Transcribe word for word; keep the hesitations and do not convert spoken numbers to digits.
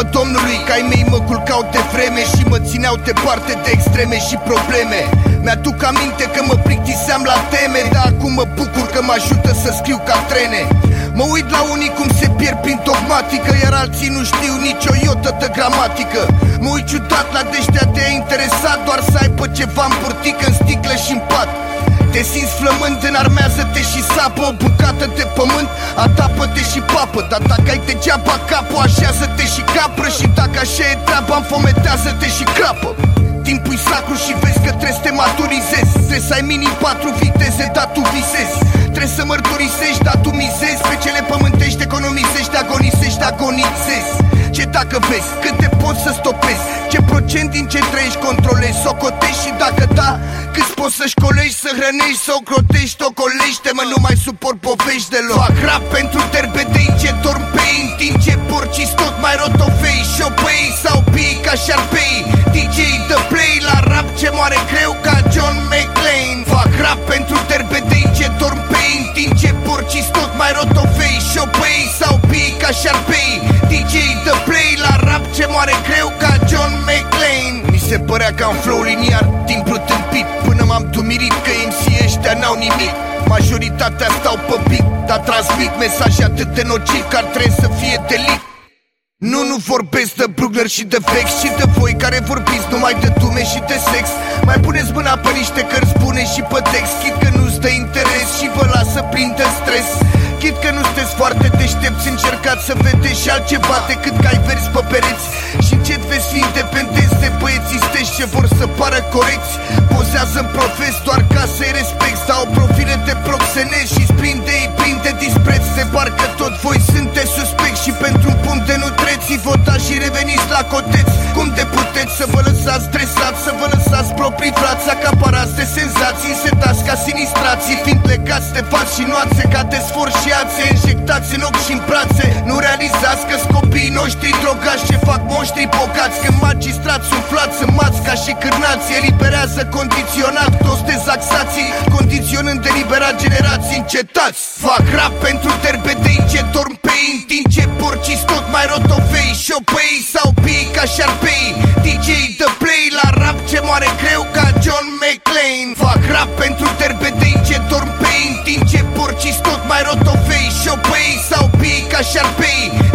Domnului că ai mei mă culcau de vreme și mă țineau departe de extreme și probleme. Mi-aduc aminte că mă plictiseam la teme, dar acum mă bucur că mă ajută să scriu ca trene. Mă uit la unii cum se pierd prin dogmatică, iar alții nu știu nicio iotă de gramatică. Mă uit ciudat la deștea de a interesat doar să aibă ceva în burtică, în sticlă și în pat. Te simți flămând, înarmează-te și sapă o bucată de pământ, atapă-te și papă. Dar dacă ai degeaba capul, așează-te și capră. Și dacă așa e treaba, înfometează-te și crapă. Timpul-i sacru și vezi că trebuie să te maturizezi. Trebuie să ai minim patru viteze, dar tu visezi. Trebuie să mărturisești, dar tu mizezi. Pe cele pământești economisești, agonisești, agonizezi. Ce dacă vezi, cât te poți să stopezi, ce procent din ce trăiești controlezi, socotești și dacă da, câți poți să-și colegi, să hrănești, să ocrotești, ocolește-mă, nu mai suport povești deloc. Fac rap pentru terbedei ce dorm pe ei, în timp ce porci tot mai rotofei, șopei sau pii ca șarpei. D J dă play la rap ce moare greu ca John McClane. Fac rap pentru terbedei ce dorm pe ei, în timp ce porci tot mai rotofei, șopei sau pii ca șarpei. D J dă play la rap ce moare greu ca John McClane. Mi se părea că am flow liniar, timpul tâmpit, până m-am dumirit că M C ăștia n-au nimic. Majoritatea stau pe beat, dar transmit mesaje atât de nociv că ar trebui să fie delict. Nu, nu vorbesc de Brugler și de Vex, ci de voi care vorbiți numai de dume și de sex. Mai puneți mâna pe niște cărți bune și pe text, chit că nu-ți dă interes și vă lasă plin de stres. Chit că nu sunteți foarte deștepți, încercați să vedeți și altceva decât că ai vers pe pereți. Și încet veți fi independenți de băieții steși ce vor să pară corecți. Pozează în profes doar ca să-i respecti, dau profile de proxenezi și-ți prinde, îi prinde dispreț. Se parcă tot voi sunteți suspecți și pentru un punct de nutreți votați și reveniți la coteți. Cum de puteți să vă lăsați stresați, să vă lăsați proprii frați, acaparați de senzații, setați ca sinistrații, fiind legați de fați și noațe ca desforșiațe, injectați în ochi și în brațe. Nu realizați că copiii noștri drogați ce fac monștri bogați, când magistrați umflați în mați ca și cârnați. Eliberează condiționat toți dezaxații, condiționând eliberat generații încetați. Fac rap pentru terbedei ce dorm pe ei, în timp ce porci tot mai rotofei, șopei sau pii ca șarpei. D J dă play la rap ce moare greu ca John McClane. Fac rap pentru terbedei ce dorm pe ei, în timp ce porci tot mai rotofei, șopei sau pii ca șarpei.